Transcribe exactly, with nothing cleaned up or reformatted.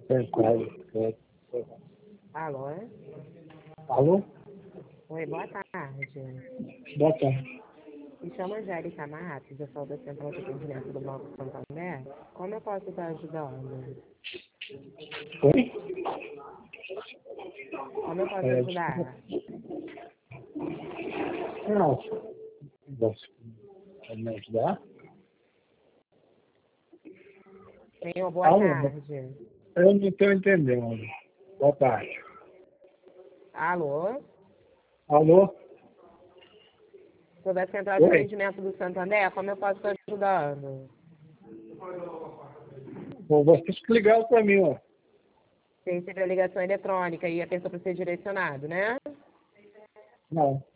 Central. É. Alô? é? Alô? Oi, boa tarde. Boa tarde. Me chamo Angélica Matos, eu sou da Central de Atendimento do Banco Santander. Como eu posso estar ajudando? Oi? Como eu posso É, ajudar? não. Você pode me ajudar? Senhor, boa Alô? tarde. Eu não estou entendendo. Boa tarde. Alô? Alô? Sou da Central de Oi? Atendimento do Santander, como eu posso estar ajudando? Bom, você ligaram para mim, ó. Você recebeu a ligação eletrônica e a pessoa para ser direcionado, né? Não.